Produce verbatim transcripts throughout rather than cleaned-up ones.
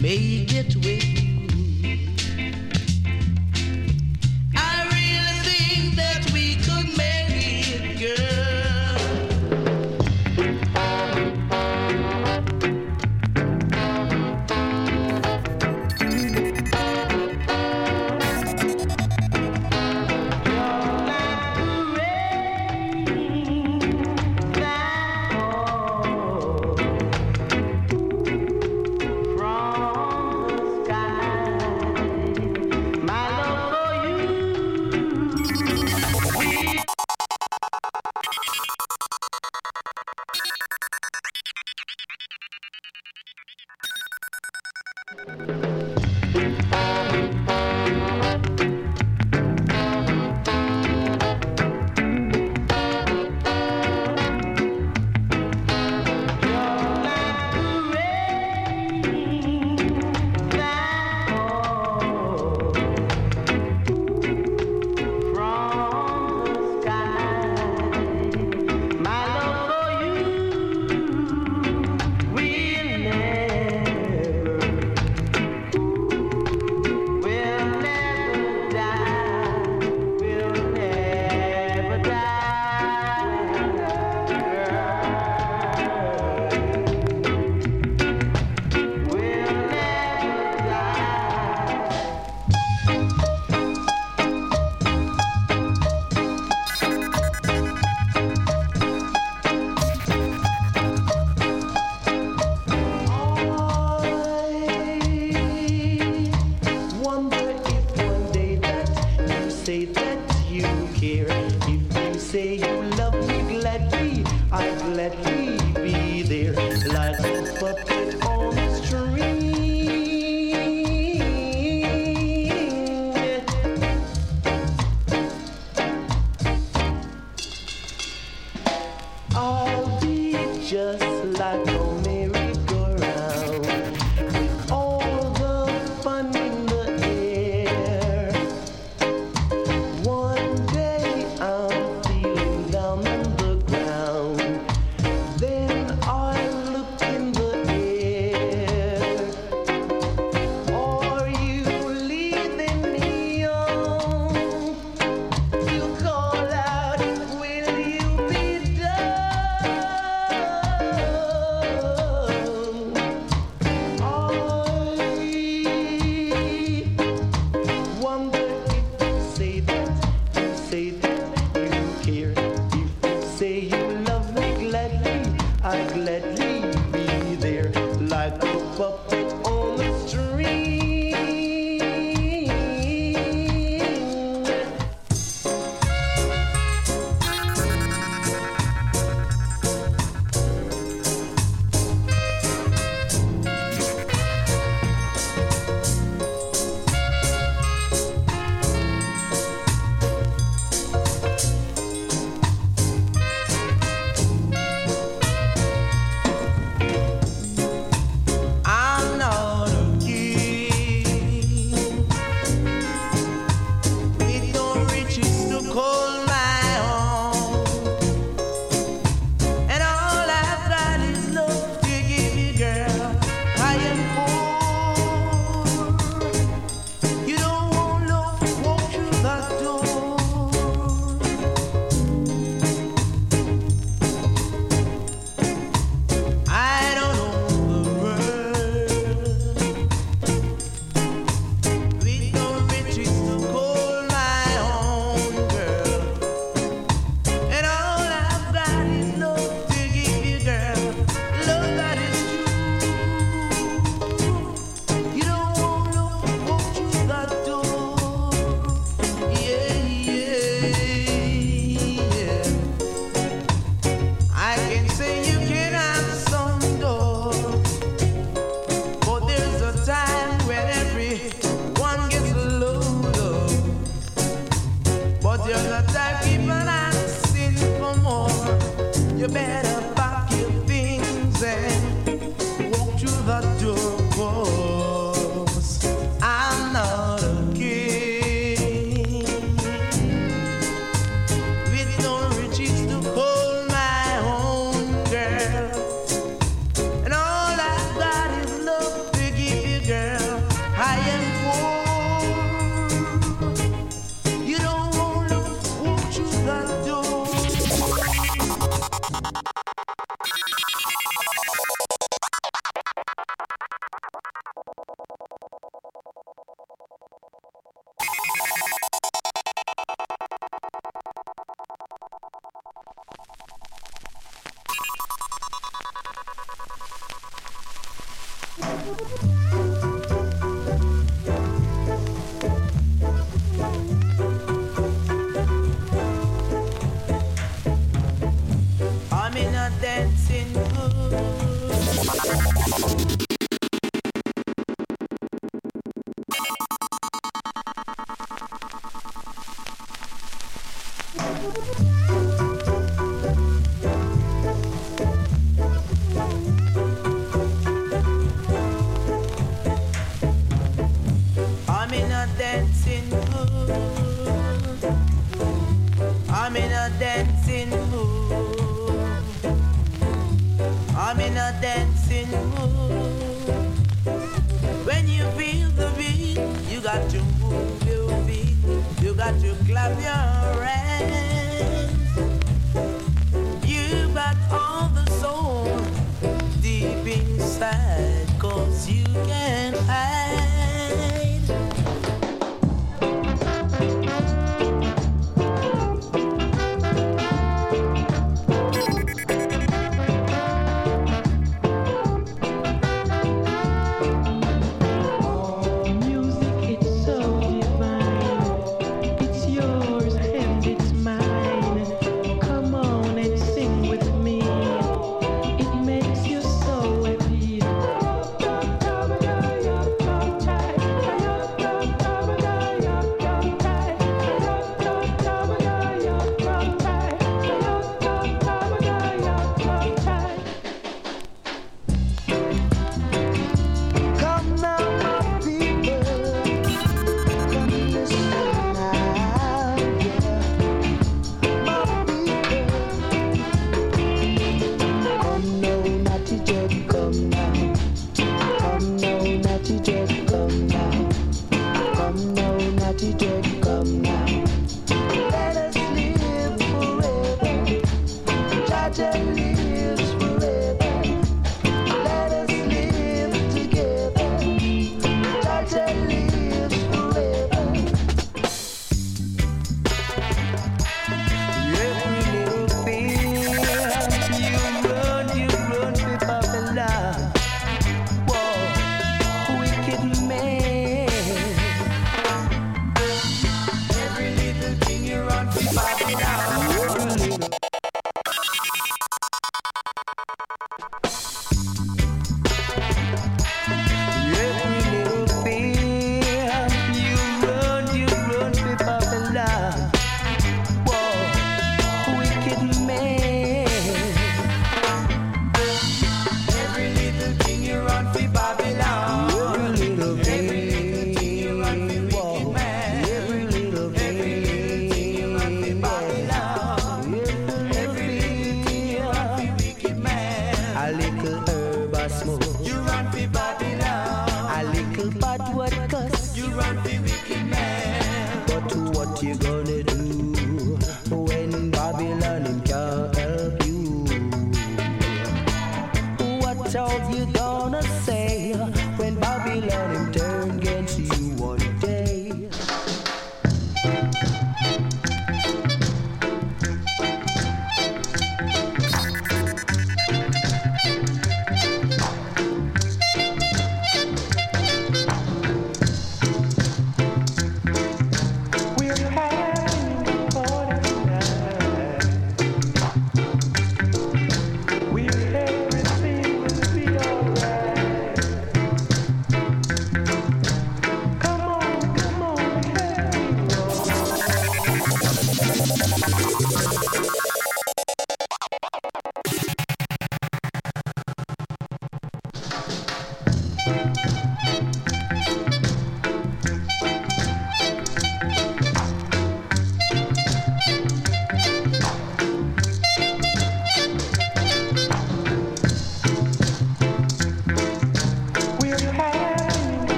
make it with you. I really think that we could make it, girl. I'm in a dancing mood. I'm in a dancing mood. I'm in a dancing mood. I'm in a dancing mood. When you feel the beat, you got to move your feet. You got to clap your hands. You got all the soul deep inside, 'cause you can't hide. Music, it's so divine. It's yours and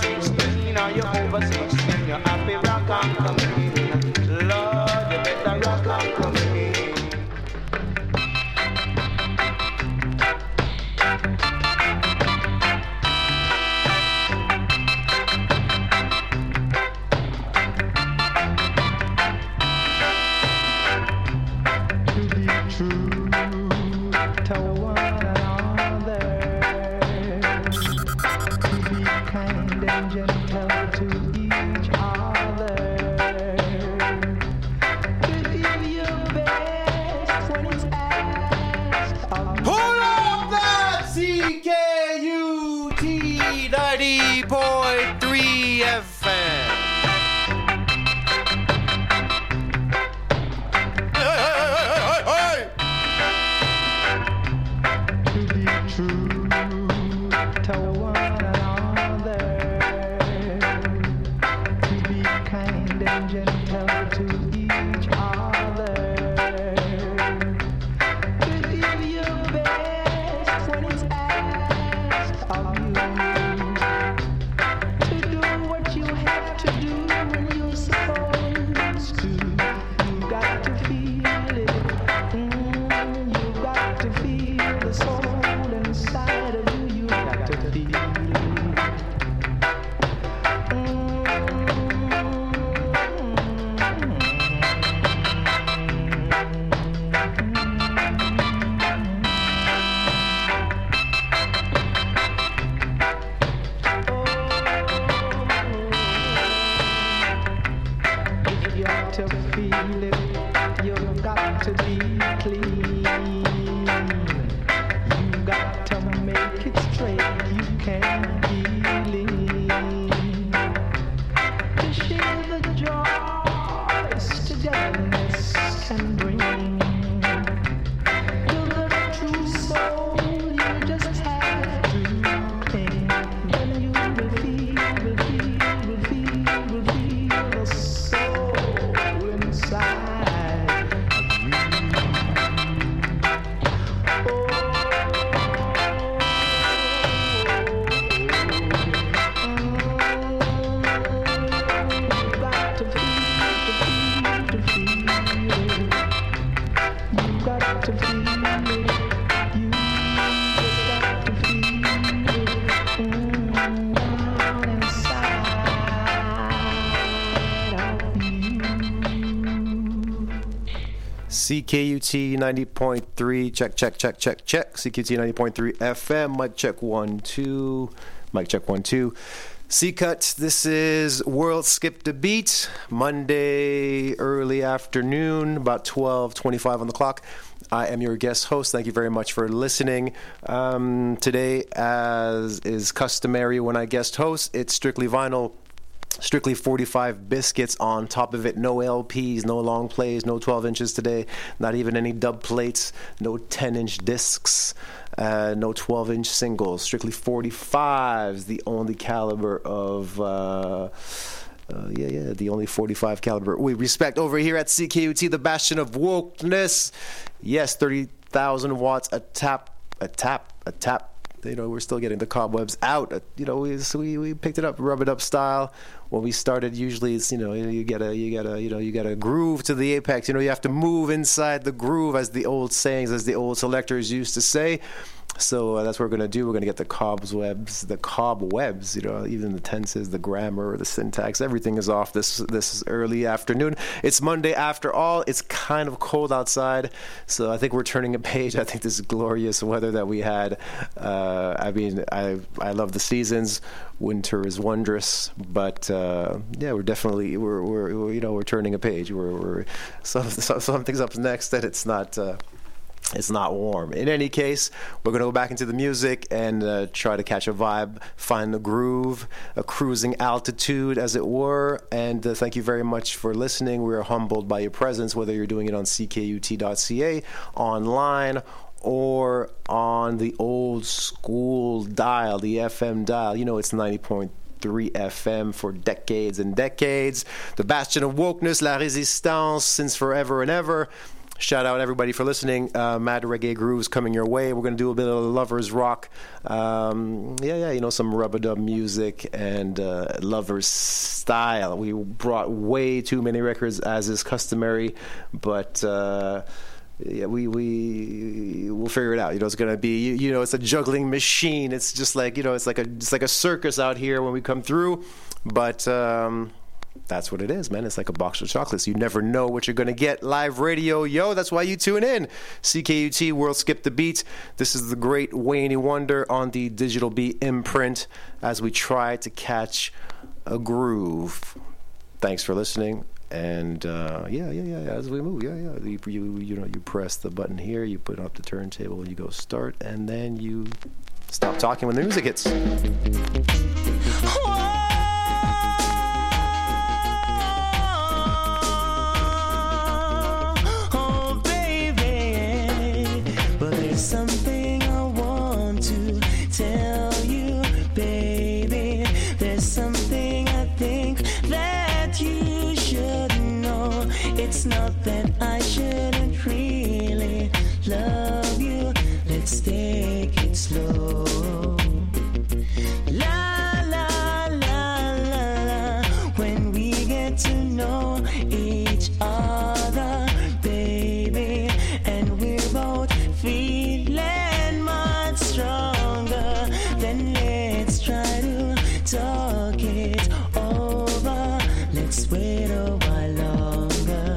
sixteen, or you're over sixteen, you're happy, rock and come in. Lord, you better rock and come in. ninety point three F M. Hey, hey, hey, hey, hey. To be true to one another, to be kind and gentle to each other, to give your best when it's asked of you. C K U T ninety point three, check, check, check, check, check. C K U T ninety point three F M, mic check one, two, mic check one, two. C-Cut, this is World Skip the Beat, Monday early afternoon, about twelve twenty-five on the clock. I am your guest host. Thank you very much for listening. Um, today, as is customary when I guest host, it's Strictly Vinyl. Strictly forty-five biscuits on top of it. No L Ps, no long plays, no twelve inches today. Not even any dub plates, no ten-inch discs, uh, no twelve-inch singles. Strictly forty-fives, the only caliber of... Uh, Uh, yeah, yeah, the only forty-five caliber we respect over here at C K U T, the bastion of wokeness. Yes, thirty thousand watts, a tap, a tap, a tap. You know, we're still getting the cobwebs out. Uh, you know, we, so we we picked it up, rub it up style. When we started, usually it's, you know, you get a, you get a, you know, you get a groove to the apex. You know, you have to move inside the groove, as the old sayings, as the old selectors used to say. So uh, that's what we're going to do. We're going to get the cobwebs, the cobwebs, you know, even the tenses, the grammar, the syntax, everything is off this this early afternoon. It's Monday after all. It's kind of cold outside, so I think we're turning a page. I think this glorious weather that we had. Uh, I mean, I I love the seasons. Winter is wondrous, but uh, yeah, we're definitely we're, we're we're you know we're turning a page. We're we're some something's up next that it's not. Uh, It's not warm. In any case, we're going to go back into the music and uh, try to catch a vibe, find the groove, a cruising altitude, as it were. And uh, thank you very much for listening. We are humbled by your presence, whether you're doing it on C K U T dot C A, online, or on the old school dial, the F M dial. You know, it's ninety point three F M for decades and decades. The bastion of wokeness, La Résistance, since forever and ever. Shout out everybody for listening. Uh, Mad Reggae Grooves coming your way. We're going to do a bit of Lovers Rock. Um, yeah, yeah, you know, some rub-a-dub music and uh, Lovers style. We brought way too many records as is customary, but... Uh, Yeah, we we we'll figure it out. You know, it's gonna be you, you know, it's a juggling machine. It's just like you know, it's like a it's like a circus out here when we come through. But um, that's what it is, man. It's like a box of chocolates. You never know what you're gonna get. Live radio, yo. That's why you tune in. C K U T World Skip the Beat. This is the great Wayne Wonder on the Digital Beat imprint as we try to catch a groove. Thanks for listening. And uh, yeah, yeah, yeah. As we move, yeah, yeah. You, you, you know, you press the button here. You put up the turntable. You go start, and then you stop talking when the music hits. Oh, baby, but there's something I want to tell you, baby. There's something I think that you should know. It's not that I shouldn't really love you. Let's take it slow. La la la la la. When we get to know each other, baby, and we're both feeling much stronger, then let's try to talk it over. Let's wait a while longer.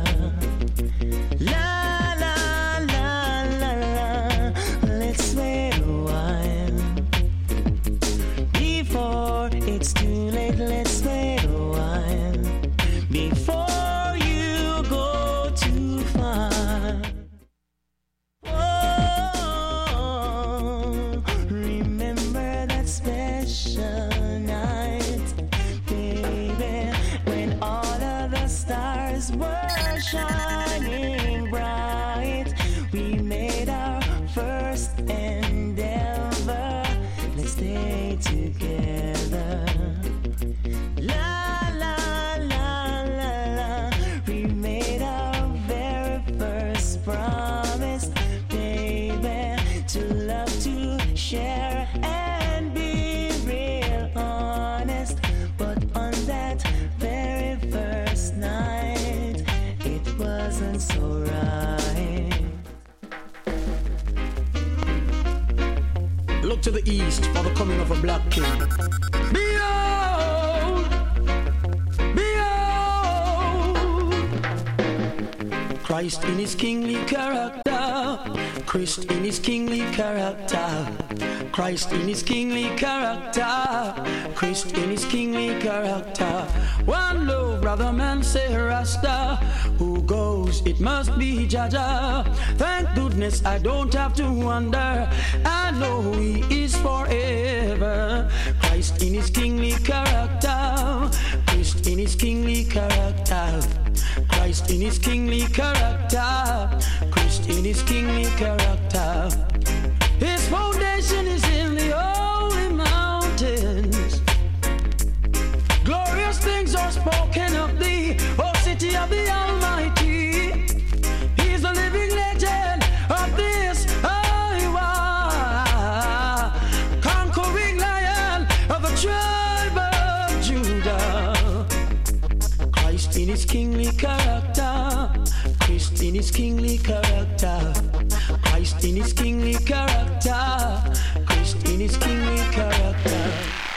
La la la la la. Let's wait a while. Before it's too late, let's wait a while. Before you go too far. Oh, remember that special night, baby, when all of the stars were shining bright. We made our first endeavor. Let's stay together. La la la la la. We made our very first promise, baby, to love, to share, and be real honest. But on that very first night, it wasn't so right. Look to the east for the coming of a black king. Behold! Behold! Christ in his kingly character. Christ in his kingly character. Christ in his kingly character. Christ in his kingly character. One love, brother man, say Rasta. Who goes, it must be Jaja. Thank goodness I don't have to wonder. I know he is forever. Christ in his kingly character. Christ in his kingly character. Christ in his kingly character. Christ in his kingly character. His foundation is in the holy mountains. Glorious things are spoken of thee, O city of the Almighty. He's the living legend of this Iowa, conquering lion of the tribe of Judah. Christ in his kingly character. Christ in his kingly character. Christ in his kingly character. Christ in his kingly character.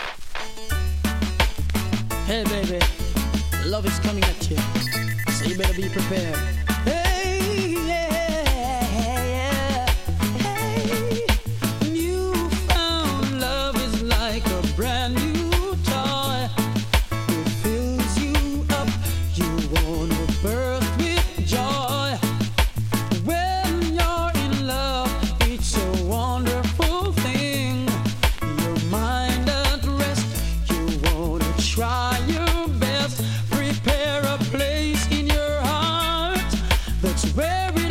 Hey baby, love is coming at you, so you better be prepared. Hey, yeah, yeah, hey. Newfound love is like a brand new toy. It fills you up, you wanna burst with joy. When you're in love, it's a wonderful thing. Your mind at rest, you wanna try your best. Prepare a place in your heart. That's where it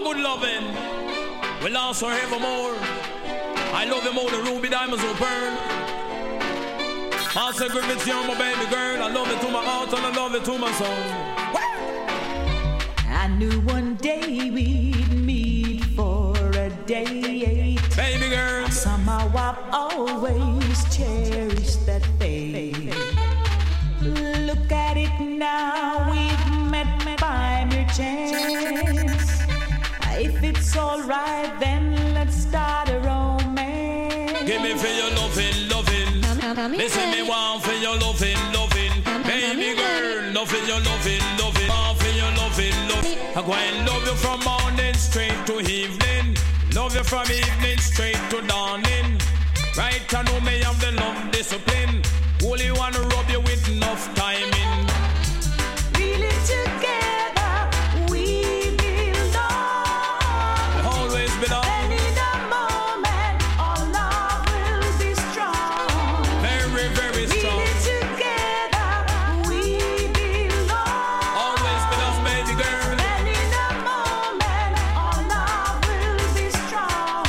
good loving will last forevermore. I love you more than ruby diamonds will burn. Master Griffiths, you're my baby girl. I love you to my heart and I love you to my soul. I knew one day we'd meet for a date. Baby girl. Somehow I've always cherished that fate. Look at it now, we've met by mere chance. If it's alright, then let's start a romance. Give me for your loving, loving. Listen me one for your loving, loving. Baby girl, love for your loving, loving. One for your loving, loving. I go and love you from morning straight to evening. Love you from evening straight to dawning. Right, I know me have the love discipline. Only wanna rub you with enough timing. Really together we belong. Always belong. And in a moment our love will be strong. Very, very strong. Really together we belong. Always belong, baby girl. And in a moment our love will be strong.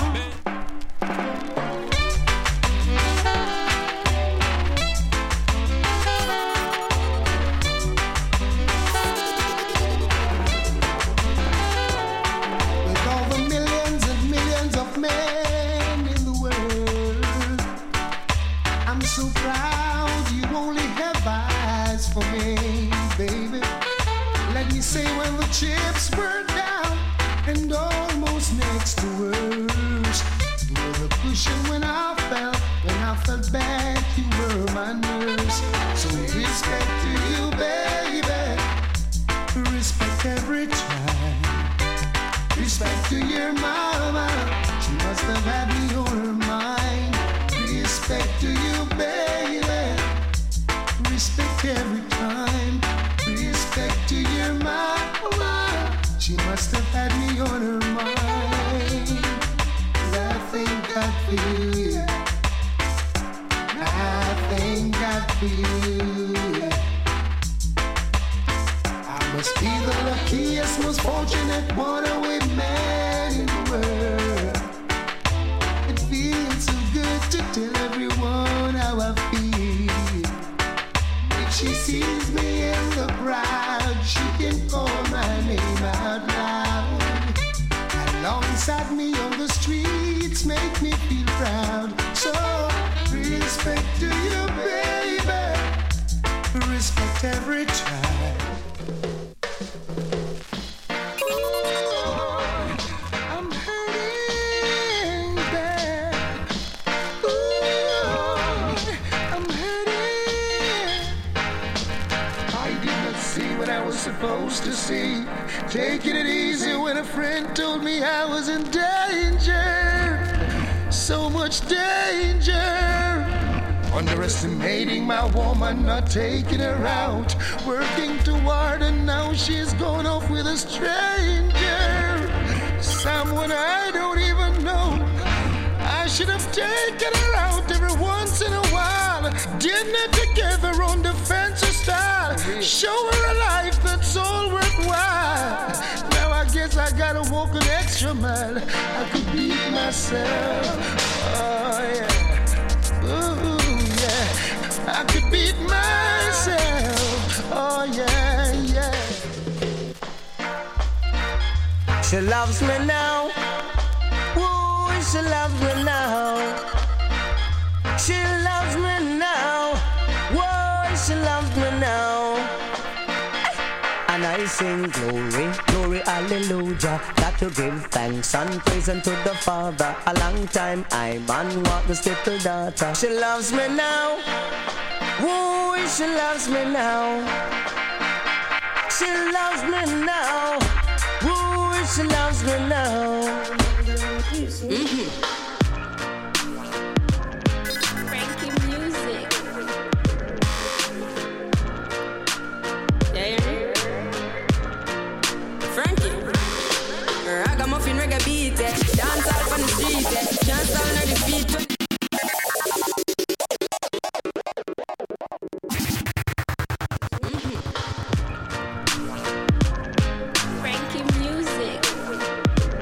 With all the millions and millions of men in the world, I'm so proud you only have eyes for me, baby. Let me say when the chips were down and almost next to worse, you were the cushion when I fell, when I felt bad, you were my nurse. So respect to you, baby, respect every time. Respect to your mama, she must have had me on her mind. Respect to you, baby, respect every time. Respect to your mama, she must have had me on her mind. I thank God for you, I thank God for you. I must be the luckiest, most fortunate one away man in the world. It feels so good to tell everyone how I feel. If she sees me in the crowd, she can call my name out loud. Alongside me on the streets, make me feel proud. So respect to you, baby, respect every time. I'm hurting bad. Ooh, I'm hurting. I did not see what I was supposed to see. Taking it easy when a friend told me I was in danger. So much danger. Underestimating my woman, not taking her out. Working too hard and now she's gone off with a stranger. Someone I don't even know. I should have taken her out every once in a while. Dinner together on the fancy style. Show her a life that's all worthwhile. Now I guess I gotta walk an extra mile. I could beat myself. Oh yeah. Ooh yeah. I could beat myself. Oh yeah, yeah. She loves me now. Ooh, she loves me now. She loves me now. Whoa, she loves me now. And I sing glory, glory, hallelujah. Got to give thanks and praise unto the Father. A long time I man walk this little daughter. She loves me now. Woo, she loves me now. She loves me now. Woo, she loves me now. Mm-hmm. Frankie music. Yeah, you hear me? Frankie. Ragamuffin reggae beat, eh. Dance all on the street, eh. Can't stand on the feet. Mm-hmm. Frankie music.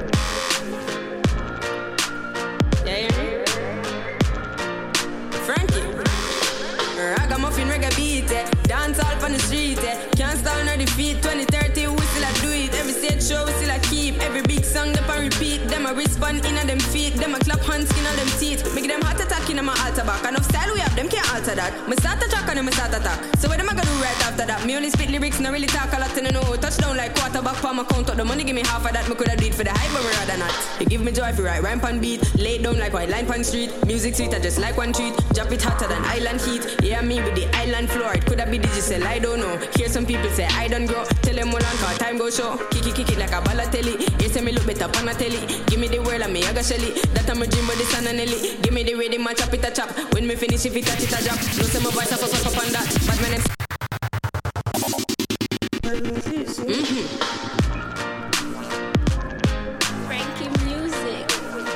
eh. Can't stall nor defeat. twenty thirty, we still a do it. Every stage show, we still a keep. Every big song, them a repeat. Them a respond in a them feet. Them a clap hands, skin on them teeth. Make them heart attack in a altar back. Enough style we have, them can't alter that. Me start a track and them start attack. So what am I gonna do right after that? Me only spit lyrics, no really talk a lot and I know. Touchdown like quarterback for my count up. The money give me half of that. Me coulda do it for the hype, but me rather not. You give me joy if you write rhyme pan beat. Lay down like white line pan street. Music sweet, I just like one treat. Drop it hotter than island heat. Yeah, me with the island floor. It coulda be digital, I don't know. Hear some people say I don't grow. Tell them all on cause time go show. Kick it, kick it like a ballatelli. You say me look better pan a telly. Give me the world and me I got shelly. That I'm a dream with the sun and Nelly. Give me the way the match up it a chop. When me finish if it touch it a drop. No say my voice up up up up on that. But my name mm-hmm. Frankie music.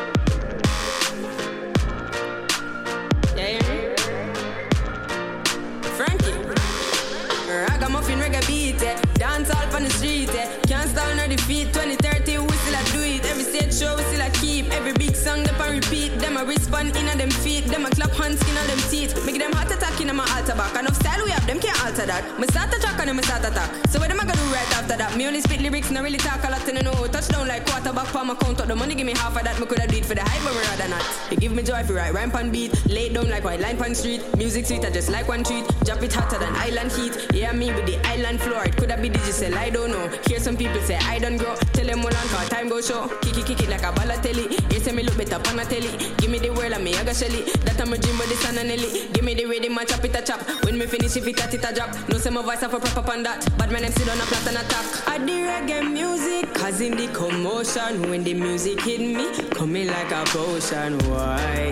Yeah, yeah. Frankie. Ragamuffin reggae beat, eh. Dance all on the street, eh. Can't stall nor defeat. twenty thirty, we still a do it. Every stage show, we still a keep. Every big song, them a repeat. Them a respond in a them feet. Them a clap hands, skin on them teeth. Make them heart attack in a altar back. Enough style we have, them can't alter that. Me start a track and them start attack. So what am I gonna do right after that? Me only spit lyrics, no really talk a lot and I know. Touchdown like quarterback for my count up. The money give me half of that. Me coulda do it for the hype, but me rather not. You give me joy if you write rhyme pan beat. Lay down like white line pan street. Music sweet, I just like one treat. Drop it hotter than island heat. Yeah, me with the island floor. It coulda be digital, I don't know. Hear some people say I don't grow. Tell them all on cause time go show. Kick it, kick it like a ballatelli. You say me look better pan a telly. Give me the world and me I got shelly. That I'm a dream with the sun and Nelly. Give me the way the match up it a chop. When me finish if it at it a drop. No say my voice up a proper on that. But my name sit on a plat and attack. I the reggae music, cause in the commotion. When the music hit me, coming like a potion. Why?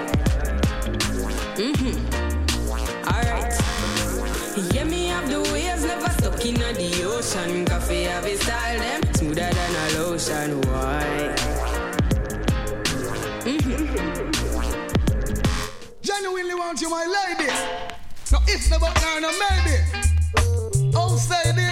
Mm-hmm. Alright. Yeah, me have the waves never stuck in the ocean. Coffee have a style them smoother than a lotion. Why? Mm-hmm. Genuinely want you, my lady. So if the but now, no maybe. Oh, say it.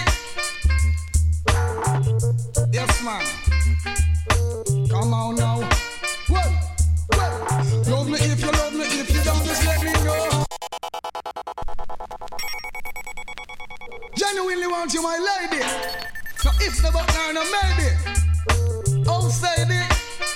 Yes, man. Come on now. Well, well. Love me if you love me. If you don't, just let me know. Genuinely want you, my lady. So if the but now, no maybe. Oh, say it.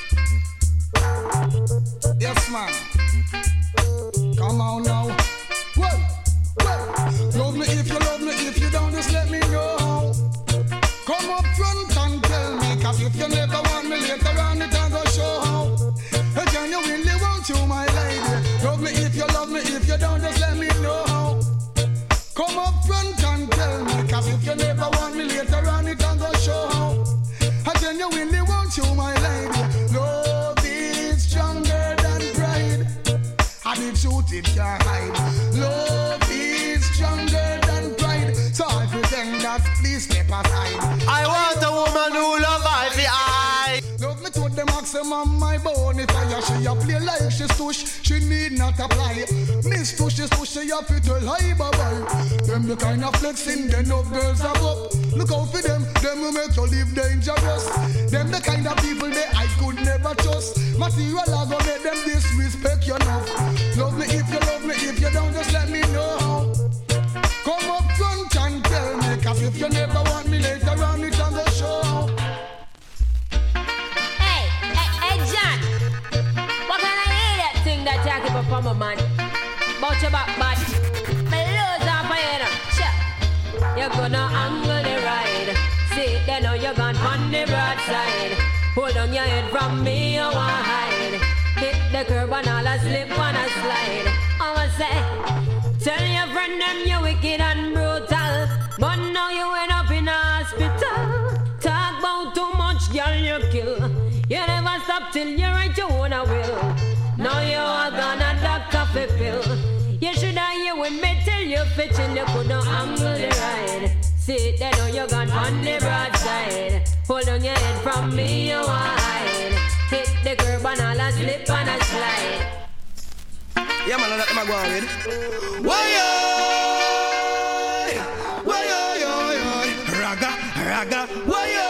Yes, man. Come on now. Well, well. Love me if you love me. If you don't, just let me know. Come up front and tell me. Cause if you never want me later on, it ain't gonna show how. I genuinely want you, my lady. Love me if you love me. If you don't, just let me know. Come up front and tell me. Cause if you never want me later on, it ain't gonna show how. I genuinely want you, my lady. Love is stronger than pride. And the truth it can't hide. Love is stronger than pride. So I pretend that please step aside. I want a woman who love I fi I. Love me to the maximum, my bone. If I she a play like she stush, she need not apply. Miss tush, she stush, she a fit well high bye. Them the kind of flexing, then no girls are up. Look out for them, them will make you live dangerous. Them the kind of people that I could never trust. Material I go make them disrespect you enough. Love me if you love me, if you don't, just let me know. Come up front and tell me, cause if you never want me later on, it's on the show. Hey, hey, hey, John. What can I hear that thing that you keep up on my man? About your back, bad. My loads on fire, check. You're gonna angle the ride. See, then now you're gone on the broadside. Hold on your head from me, you wanna hide. Hit the curb and all a slip and a slide. I'ma say, tell your friend them you wicked and brutal, but now you end up in a hospital. Talk about too much, girl, you kill. You never stop till you write your own a will. Now you are gonna doctor for pill. You should have you with me till you fit in. You couldn't angle the ride. See, they know you're gone on the broadside. Hold on your head from me, you hide. Hit the curb and all a slip and a slide. Yeah, man, that's my go on with. Why-yo! Why-yo, raga, raga, why-yo!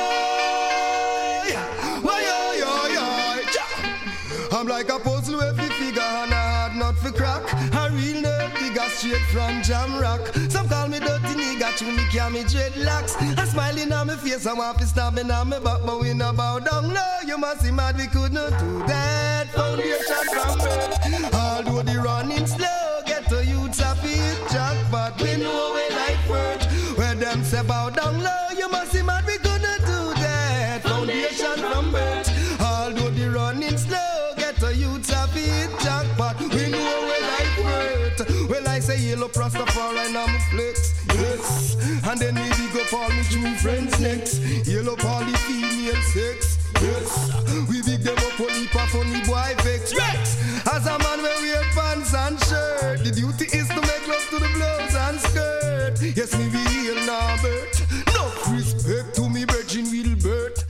Why-yo, I'm like a puzzle with the figure and a hard nut for crack. A real nerd figure straight from Jam Rock. Some call me dirty nigga, to me carry me dreadlocks. A smiling on my face, I want to stab me on my back, but we no bow down. No, you must be mad, we could not do that. Foundation from birth. Although the running slow, get to youths a feet jackpot. We know we like first. Where them say bow down low, you must be mad, we could not do that. Foundation from birth. Although the running slow, get to youths a feet jackpot. We know we like first. Well, I say yellow Rastafari and I'm flex. Yes. And then we big up all my true friends next. Yellow all the female sex. Yes. We big them up on heap of funny boy vex. Rex. As a man we wear pants and shirt. The duty is to make love to the blouse and skirt. Yes, me be real Norbert. No respect to me virgin Wilbert.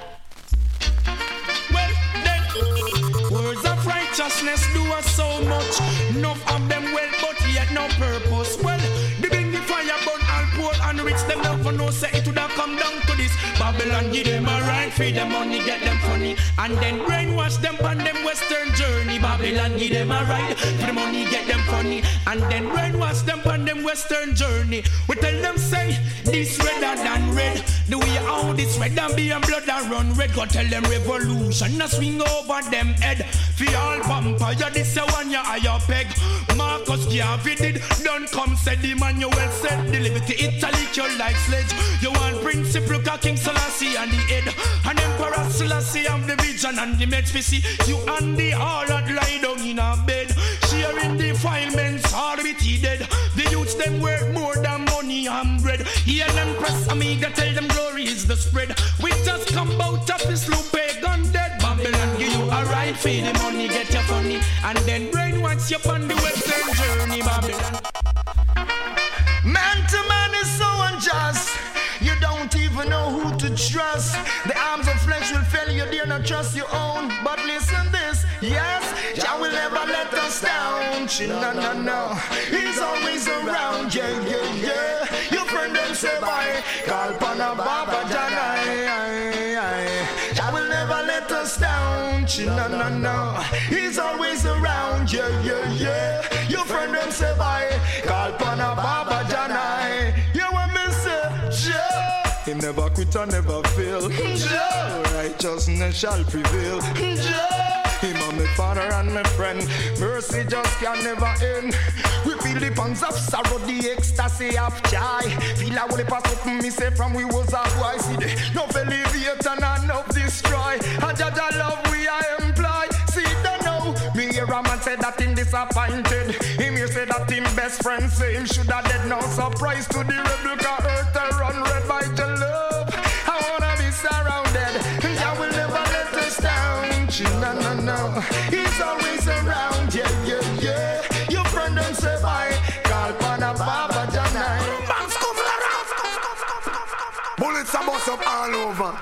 Well then, words of righteousness do us so much. Enough of them well, but yet no purpose. Well, the bring the fire burn all poor and rich. Them never know say it would have come down to this. Babylon give them a right, feed them money, get them funny, and then brainwash them on them western journey. Babylon give them a right, for the money, get them funny, and then brainwash them on them western journey. We tell them say this redder than red. The way how this red and be and blood and run red. Go tell them revolution a swing over them head. For all vampire this a one ya higher peg. Marcus Garvey did don't come said the man you well said. The liberty Italy you like sledge. You want principle King Selassie and the head, and Emperor Selassie and the vision and the meds. We see you and the harlot lie down in a bed, sharing defilements all with he dead. The youths them worth more than money and bread. Hear them press amiga, tell them glory is the spread. We just come out of this loop pagan dead. Babylon give you a right, feed the money, get your funny, and then brainwash you on the western journey. Babylon. Man to man is so unjust. You don't even know who to trust. The arms of flesh will fail you, dare not trust your own. But listen this, yes, Jah will never let us down. No, no, no, He's always around, yeah, yeah, yeah. Your friend them say bye, call Pana Baba Janai. Jah will never let us down. No, no, no, He's always around, yeah, yeah, yeah. Your friend them say bye, call Pana Baba Janai. You want me say, Jah. He never quit and never fail. Jah, righteousness shall prevail. Jah, Him and my father and my friend. Mercy just can never end. We feel the pangs of sorrow, the ecstasy of joy. Feel a whole pass up me say from we was a boy. See the no elevate and enough destroy. And Jah love we I employ. See don't know. Me hear a man say that him disappointed. Him here say that him best friend say him shoulda dead. No surprise to the rebel car earth to run red by your love. I wanna be surrounded. Jah will never let us down. No, no, no. He's always around. Yeah, yeah, yeah. Your friend don't say bye. Call Pana Baba Janai. Banks coming around. Bullets are bust up all over.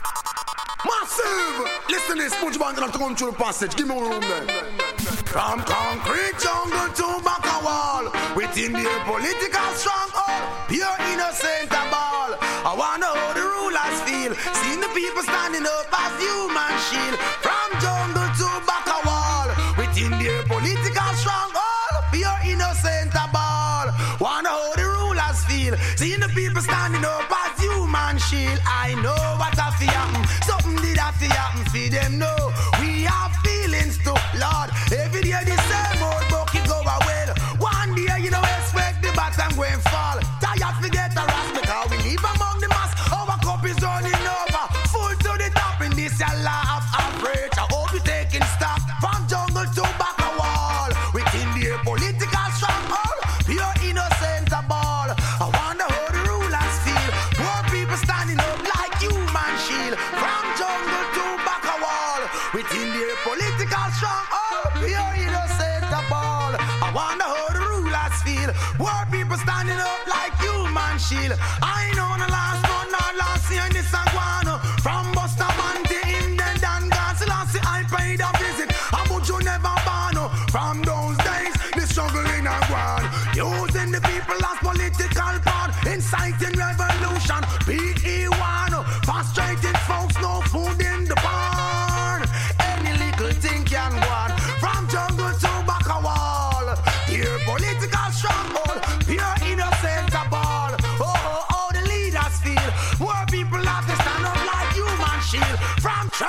Massive. Listen to this. Spongeband gonna come through the passage. Give me a room there. From concrete jungle to back a wall, within the political stronghold, pure innocent a ball. I wanna how the rulers feel, seeing the people standing up as human shield. From jungle to back a wall, within the political stronghold, pure innocent a ball. Wanna how the rulers feel, seeing the people standing up as human shield. I know what I feel happen, something did I feel happen for them. No, we have feelings too, Lord. Every day the same old bucket go well. One day you don't expect the bottom going fall. Tired forget the rest because we live among the mass. Our cup is running over, full to the top in this your law of average. I hope you taking stock from jungle to back a wall. Within the political stronghold, pure innocent a ball. I wonder how the rulers feel. Poor people standing up like human shield. From jungle to back a wall. Within the political stronghold, pure innocent a ball. I wonder how the rulers feel. Poor people standing up like human shield. I know the last one, not last year in this Aguano. From Busta Manti, Indian Dan Gansi, last year I paid a visit. I would you never ban. From those days, the struggle in Aguan. Using the people as political part, inciting revolution. P E one, frustrated folks, no food in the barn. Any little thing can go on. From jungle to back a wall. Here political struggle.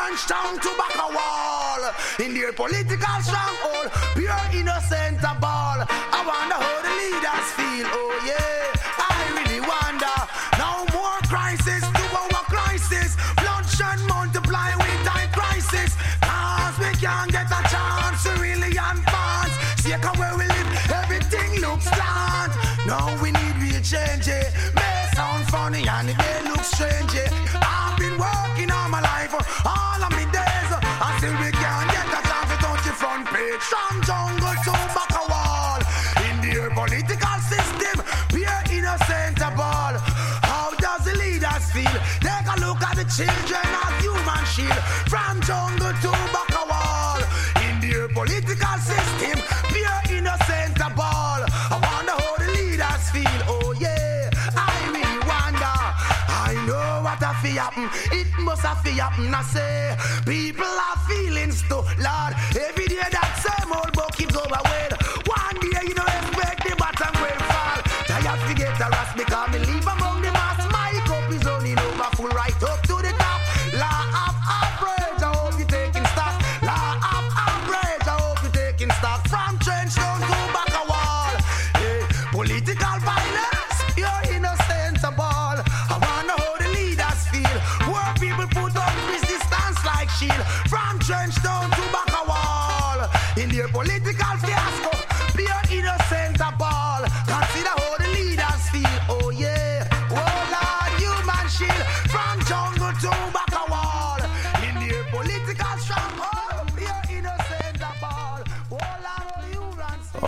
Trenchtown to back a wall. In their political stronghold, pure innocent a ball. I wonder how the leaders feel, oh yeah. I really wonder. No more crisis to our crisis. Bloodshed multiply with time crisis. Cause we can't get a chance to really advance. See how where we live, everything looks slant. Now we need real change. eh. May sound funny and it may look strange. eh. I've been working all my life, all of my days, until we can't get a chance to touch the front page. From jungle to back a wall. In their political system, we are innocent a ball. How does the leaders feel? Take a look at the children of human shield. From jungle to back a wall. In their political system, we are innocent a ball. I wonder how the leaders feel. Oh yeah, I really wonder. I know what I feel happen. It must have feel happen. I say people have feelings too, Lord. Every day that same old book keeps over with. One day you don't expect the bottom will fall. Tired to get a rest because me leave among the mass. My cup is running over full right up to the top. Law of average, I hope you're taking stock. Law of average, I hope you're taking stock. From Trenchtown to back a wall. Hey, political violence, you're innocent a ball. I wonder how the leaders feel. Where people put up resistance like shield. From Trenchtown to back a wall. In their political fiasco, pure innocent a ball. Consider how the leaders feel. Oh yeah, oh Lord, human shield. From jungle to back a wall. In their political stronghold, pure innocent a ball. Oh Lord, human shield.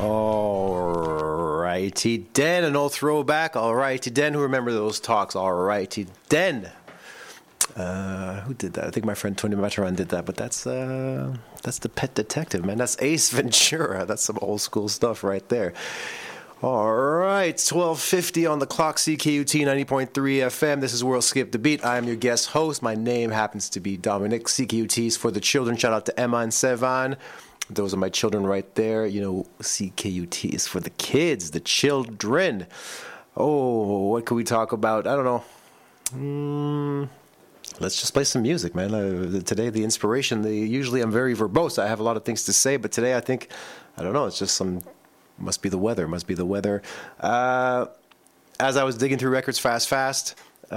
Alrighty Den, an old throwback. Alrighty Den, who remember those talks? Alrighty Den. Uh, who did that? I think my friend Tony Mataran did that, but that's uh, that's the Pet Detective, man. That's Ace Ventura. That's some old school stuff right there. All right, twelve fifty on the clock, C K U T ninety point three F M. This is World Skip the Beat. I am your guest host. My name happens to be Dominic. C K U T is for the children. Shout out to Emma and Sevan. Those are my children right there. You know, C K U T is for the kids, the children. Oh, what could we talk about? I don't know. Hmm... Let's just play some music, man. Uh, today, the inspiration, the, usually I'm very verbose. I have a lot of things to say, but today I think, I don't know, it's just some, must be the weather, must be the weather. Uh, as I was digging through records fast, fast,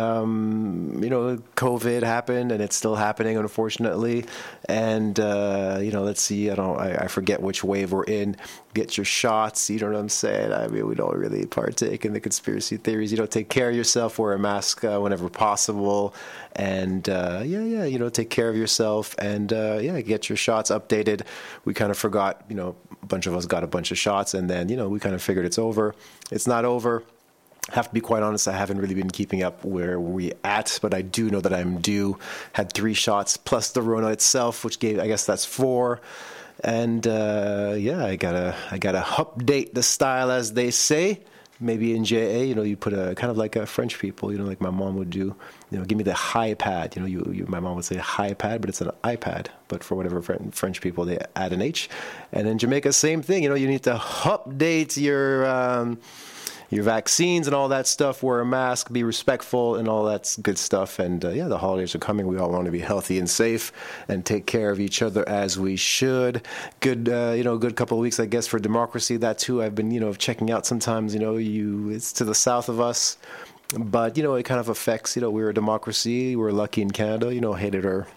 um, you know, COVID happened, and it's still happening, unfortunately. And, uh, you know, let's see, I don't, I, I forget which wave we're in. Get your shots, you know what I'm saying? I mean, we don't really partake in the conspiracy theories. You know, take care of yourself, wear a mask uh, whenever possible. And, uh, yeah, yeah, you know, take care of yourself. And, uh, yeah, get your shots updated. We kind of forgot, you know, a bunch of us got a bunch of shots. And then, you know, we kind of figured it's over. It's not over. I have to be quite honest, I haven't really been keeping up where we at, but I do know that I'm due. Had three shots plus the Rona itself, which gave, I guess that's four. And uh, yeah, I gotta, I gotta update the style, as they say. Maybe in J A, you know, you put a kind of like a French people, you know, like my mom would do. You know, give me the high pad. You know, you, you my mom would say high pad, but it's an iPad. But for whatever French people, they add an H. And in Jamaica, same thing. You know, you need to update your. Um, your vaccines and all that stuff, wear a mask, be respectful, and all that's good stuff. And uh, yeah, the holidays are coming. We all want to be healthy and safe and take care of each other as we should. Good, uh, you know, good couple of weeks, I guess, for democracy. That too, I've been, you know, checking out sometimes, you know, you, it's to the south of us, but, you know, it kind of affects, you know, we're a democracy. We're lucky in Canada, you know, hated or,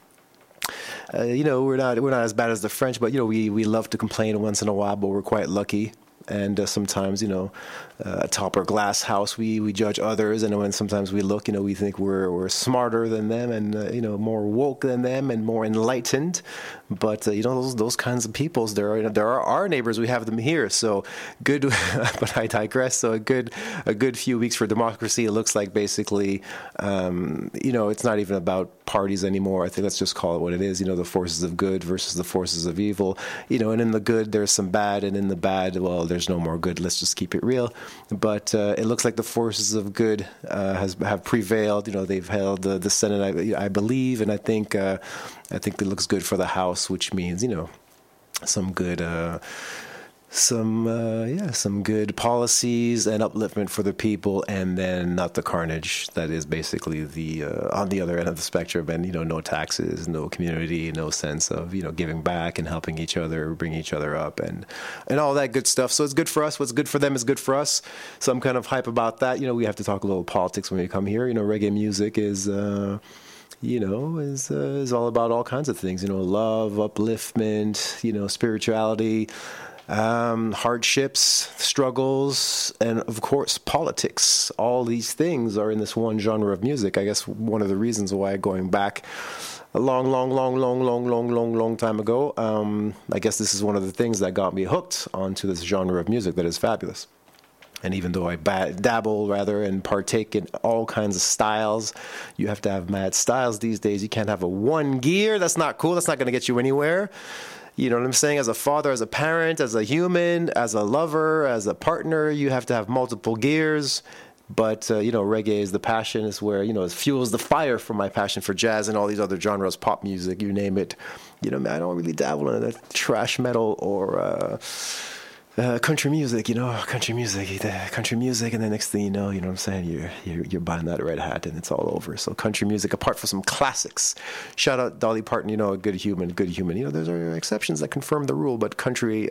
uh, you know, we're not, we're not as bad as the French, but, you know, we, we love to complain once in a while, but we're quite lucky. And uh, sometimes, you know, uh, atop our glass house, we, we judge others. And when sometimes we look, you know, we think we're we're smarter than them and, uh, you know, more woke than them and more enlightened. But, uh, you know, those those kinds of peoples, there are, there are our neighbors. We have them here. So good, but I digress. So a good a good few weeks for democracy. It looks like basically, um, you know, it's not even about parties anymore. I think let's just call it what it is. You know, the forces of good versus the forces of evil. You know, and in the good, there's some bad. And in the bad, well, there's There's no more good. Let's just keep it real. But uh, it looks like the forces of good uh, has have prevailed. You know, they've held uh, the Senate, I, I believe, and I think uh, I think it looks good for the House, which means, you know, some good uh, some uh, yeah, some good policies and upliftment for the people, and then not the carnage that is basically the uh, on the other end of the spectrum. And you know, no taxes, no community, no sense of you know giving back and helping each other, bringing each other up, and and all that good stuff. So it's good for us. What's good for them is good for us. So I'm kind of hype about that. You know, we have to talk a little politics when we come here. You know, reggae music is. Uh, you know, is uh, is all about all kinds of things. You know, love, upliftment, you know, spirituality, um, hardships, struggles, and of course, politics. All these things are in this one genre of music. I guess one of the reasons why going back a long, long, long, long, long, long, long, long time ago, um, I guess this is one of the things that got me hooked onto this genre of music that is fabulous. And even though I ba- dabble, rather, and partake in all kinds of styles, you have to have mad styles these days. You can't have a one gear. That's not cool. That's not going to get you anywhere. You know what I'm saying? As a father, as a parent, as a human, as a lover, as a partner, you have to have multiple gears. But, uh, you know, reggae is the passion. It's where, you know, it fuels the fire for my passion for jazz and all these other genres, pop music, you name it. You know, man, I don't really dabble in that trash metal or... Uh, Uh, country music, you know, country music, country music, and the next thing you know, you know what I'm saying, you're, you're you're buying that red hat and it's all over. So country music, apart from some classics, shout out Dolly Parton, you know, a good human, good human. You know, there are exceptions that confirm the rule, but country,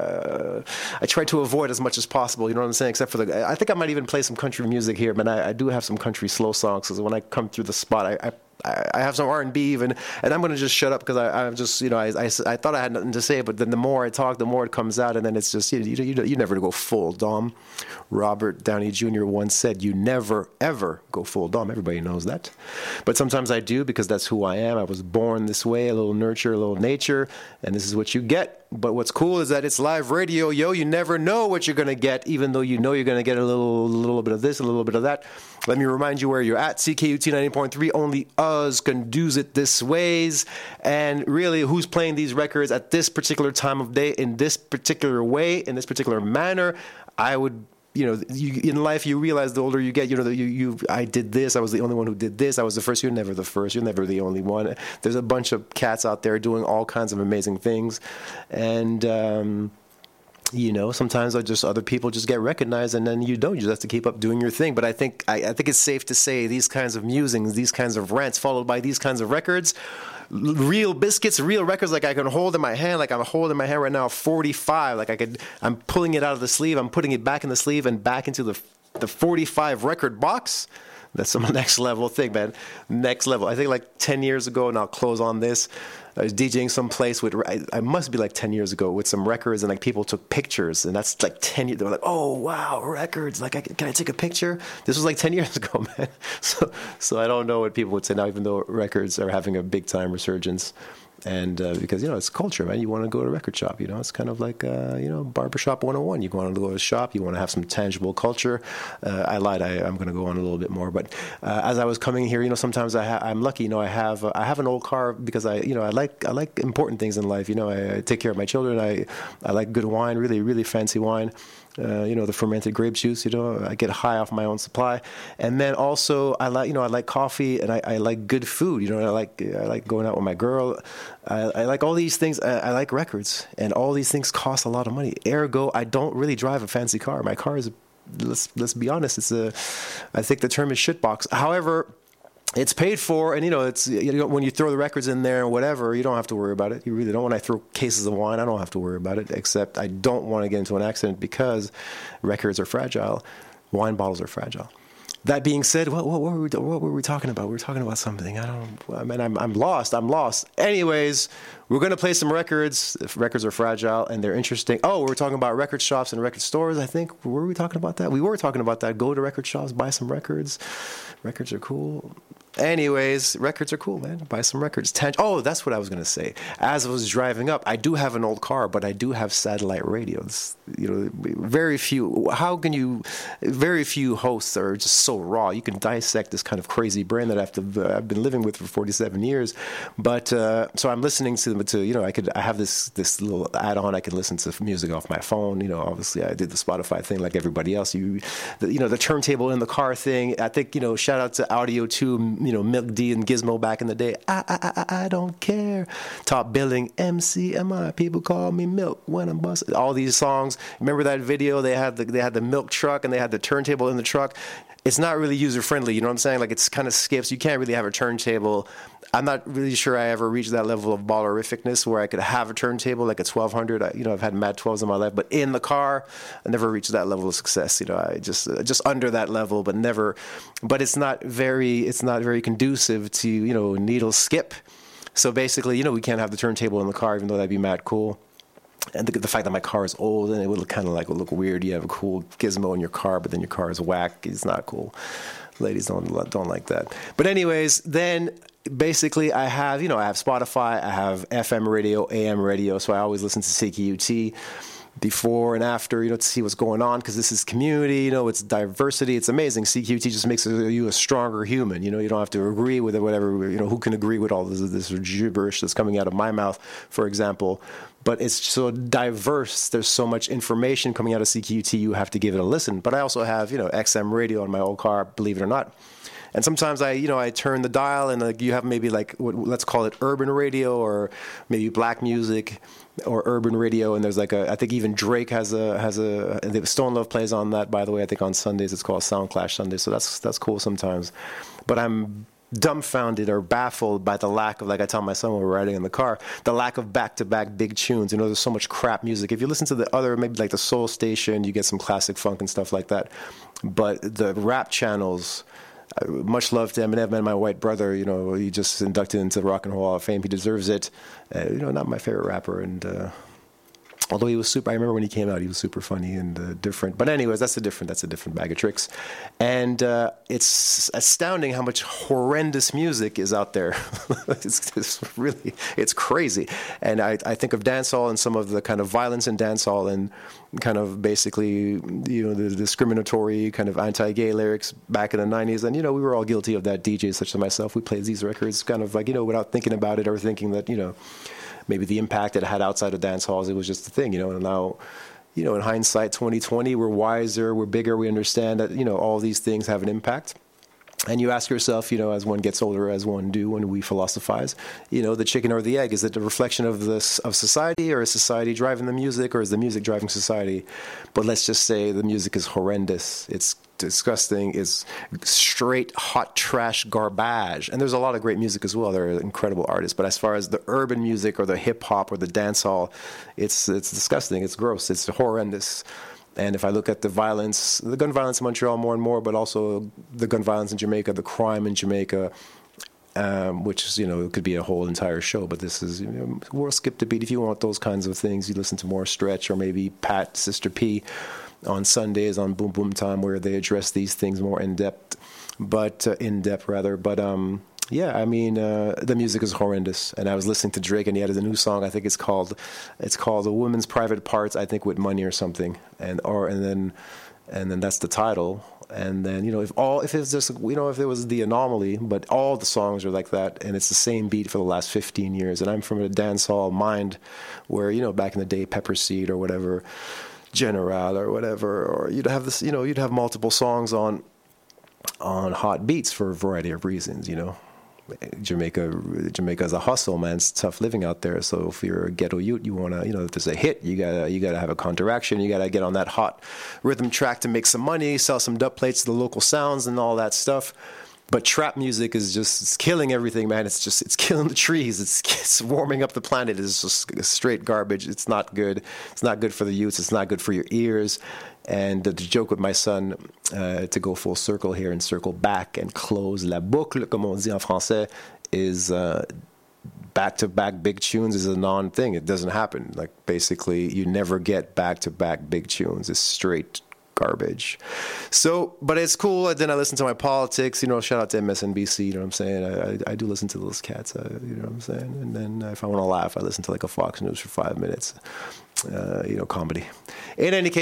uh, I try to avoid as much as possible, you know what I'm saying, except for the, I think I might even play some country music here, but I, I do have some country slow songs, because when I come through the spot, I, I I have some R and B even, and I'm going to just shut up because I, I'm just, you know, I, I, I thought I had nothing to say, but then the more I talk, the more it comes out, and then it's just, you you, you, you never go full Dom. Robert Downey Junior once said, you never, ever go full Dom. Everybody knows that. But sometimes I do, because that's who I am. I was born this way, a little nurture, a little nature, and this is what you get. But what's cool is that it's live radio, yo. You never know what you're going to get, even though you know you're going to get a little, little bit of this, a little bit of that. Let me remind you where you're at. C K U T ninety point three, only us can do it this ways. And really, who's playing these records at this particular time of day, in this particular way, in this particular manner, I would... You know, you, in life, you realize the older you get, you know, that you, you, I did this, I was the only one who did this, I was the first, you're never the first, you're never the only one. There's a bunch of cats out there doing all kinds of amazing things. And, um, you know, sometimes I just other people just get recognized, and then you don't. You just have to keep up doing your thing. But I think I, I think it's safe to say these kinds of musings, these kinds of rants, followed by these kinds of records, real biscuits, real records, like I can hold in my hand, like I'm holding in my hand right now, forty-five. Like I could, I'm pulling it out of the sleeve, I'm putting it back in the sleeve and back into the the forty-five record box. That's some next level thing, man. Next level. I think like ten years ago, and I'll close on this. I was DJing someplace with, I, I must be like ten years ago, with some records, and like people took pictures, and that's like ten years. They were like, "Oh wow, records! Like, I, can I take a picture?" This was like ten years ago, man. So, so I don't know what people would say now, even though records are having a big time resurgence. And uh, because, you know, it's culture, man. You want to go to a record shop, you know. It's kind of like, uh, you know, barbershop one oh one. You want to go to a shop. You want to have some tangible culture. Uh, I lied. I, I'm going to go on a little bit more. But uh, as I was coming here, you know, sometimes I ha- I'm lucky. You know, I have uh, I have an old car because I, you know, I like I like important things in life. You know, I, I take care of my children. I I like good wine, really, really fancy wine. Uh, you know, the fermented grape juice, you know, I get high off my own supply. And then also I like, you know, I like coffee, and I, I like good food, you know, I like, I like going out with my girl. I, I like all these things. I, I like records, and all these things cost a lot of money. Ergo, I don't really drive a fancy car. My car is, let's, let's be honest, it's a, I think the term is shitbox. However, it's paid for, and you know, it's, you know, when you throw the records in there and whatever, you don't have to worry about it. You really don't. When I throw cases of wine, I don't have to worry about it, except I don't want to get into an accident because records are fragile. Wine bottles are fragile. That being said, what, what, what, were we, what were we talking about? We were talking about something. I don't, I mean, I'm, I'm lost. I'm lost. Anyways, we're going to play some records. If records are fragile and they're interesting. Oh, we were talking about record shops and record stores, I think. Were we talking about that? We were talking about that. Go to record shops, buy some records. Records are cool. Anyways, records are cool, man. Buy some records. Tang- oh, that's what I was going to say. As I was driving up, I do have an old car, but I do have satellite radios. You know, very few. How can you? Very few hosts are just so raw. You can dissect this kind of crazy brain that I've, to, I've been living with for forty-seven years. But uh, so I'm listening to to you know, I could I have this this little add-on. I can listen to music off my phone. You know, obviously I did the Spotify thing like everybody else. You, the, you know, the turntable in the car thing. I think, you know, shout out to Audio two. you know, Milk D and Gizmo back in the day. I, I, I, I don't care. Top billing M C M I. People call me Milk when I'm busted. All these songs. Remember that video? They had the they had the milk truck and they had the turntable in the truck. It's not really user friendly. You know what I'm saying? Like it's kind of skips. You can't really have a turntable. I'm not really sure I ever reached that level of ballerificness where I could have a turntable like a twelve hundred. I, you know, I've had Mad twelves in my life, but in the car, I never reached that level of success. You know, I just uh, just under that level, but never. But it's not very it's not very conducive to, you know, needle skip. So basically, you know, we can't have the turntable in the car, even though that'd be mad cool. And the, the fact that my car is old and it would look kind of like would look weird. You have a cool gizmo in your car, but then your car is whack. It's not cool. Ladies don't don't like that. But anyways, then basically I have, you know, I have Spotify, I have F M radio, A M radio, so I always listen to C K U T before and after, you know, to see what's going on, because this is community, you know, it's diversity, it's amazing. C Q T just makes you a stronger human, you know, you don't have to agree with it, whatever, you know, who can agree with all this, this gibberish that's coming out of my mouth, for example, but it's so diverse, there's so much information coming out of C Q T, you have to give it a listen. But I also have, you know, X M radio in my old car, believe it or not. And sometimes I, you know, I turn the dial and like you have maybe like, what, let's call it urban radio or maybe black music or urban radio. And there's like a, I think even Drake has a, has a, Stone Love plays on that, by the way. I think on Sundays it's called Sound Clash Sunday. So that's, that's cool sometimes. But I'm dumbfounded or baffled by the lack of, like I tell my son when we're riding in the car, the lack of back-to-back big tunes. You know, there's so much crap music. If you listen to the other, maybe like the Soul Station, you get some classic funk and stuff like that. But the rap channels, much love to Eminem and my white brother. You know, he just inducted into the Rock and Roll Hall of Fame. He deserves it. Uh, you know, not my favorite rapper, and uh, although he was super, I remember when he came out, he was super funny and uh, different. But anyways, that's a different that's a different bag of tricks. And uh, it's astounding how much horrendous music is out there. it's, it's really it's crazy. And I, I think of dancehall and some of the kind of violence in dancehall and kind of basically, you know, the discriminatory kind of anti-gay lyrics back in the nineties. And, you know, we were all guilty of that. D Js such as myself, we played these records kind of like, you know, without thinking about it or thinking that, you know, maybe the impact it had outside of dance halls, it was just a thing, you know. And now, you know, in hindsight, twenty twenty, we're wiser, we're bigger, we understand that, you know, all these things have an impact. And you ask yourself, you know, as one gets older, as one do when we philosophize, you know, the chicken or the egg, is it a reflection of this of society, or is society driving the music, or is the music driving society? But let's just say the music is horrendous. It's disgusting. It's straight hot trash garbage. And there's a lot of great music as well. There are incredible artists. But as far as the urban music or the hip hop or the dance hall, it's it's disgusting. It's gross. It's horrendous. And if I look at the violence, the gun violence in Montreal more and more, but also the gun violence in Jamaica, the crime in Jamaica, um, which is, you know, it could be a whole entire show, but this is, you know, we'll skip the beat. If you want those kinds of things, you listen to more Stretch or maybe Pat, Sister P on Sundays on Boom Boom Time, where they address these things more in depth, but uh, in depth rather. But um, yeah, I mean, uh, the music is horrendous. And I was listening to Drake, and he had a new song. I think it's called, it's called "A Woman's Private Parts." I think with money or something, and or and then, and then that's the title. And then, you know, if all if it's just, you know, if it was the anomaly, but all the songs are like that, and it's the same beat for the last fifteen years. And I'm from a dancehall mind, where, you know, back in the day, Pepper Seed or whatever, General or whatever, or you'd have this, you know, you'd have multiple songs on on hot beats for a variety of reasons, you know. Jamaica, Jamaica's a hustle, man. It's tough living out there. So if you're a ghetto youth, you wanna, you know, if there's a hit, you gotta, you gotta have a counteraction. You gotta get on that hot rhythm track to make some money, sell some dub plates to the local sounds and all that stuff. But trap music is just, it's killing everything, man. It's just, it's killing the trees. It's, it's warming up the planet. It's just straight garbage. It's not good. It's not good for the youths. It's not good for your ears. And the joke with my son, uh, to go full circle here and circle back and close la boucle, comme on dit en français, is uh, back-to-back big tunes is a non-thing. It doesn't happen. Like, basically, you never get back-to-back big tunes. It's straight garbage. So, but it's cool. And then I listen to my politics, you know, shout out to M S N B C, you know what I'm saying? I, I, I do listen to those cats, uh, you know what I'm saying? And then if I want to laugh, I listen to like a Fox News for five minutes, uh, you know, comedy. In any case,